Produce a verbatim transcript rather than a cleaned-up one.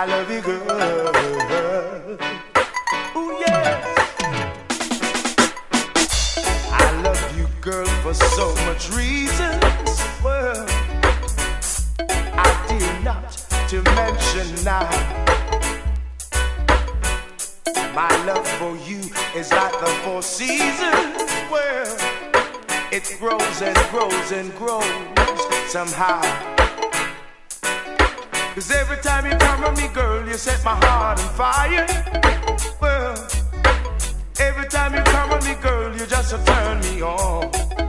I love you, girl. Ooh, yes. I love you, girl, for so much reasons. Well, I did not to mention now. My love for you is like the four seasons. Well, it grows and grows and grows somehow. Cause every time you come on me, girl, you set my heart on fire. Well, every time you come on me, girl, you just turn me on.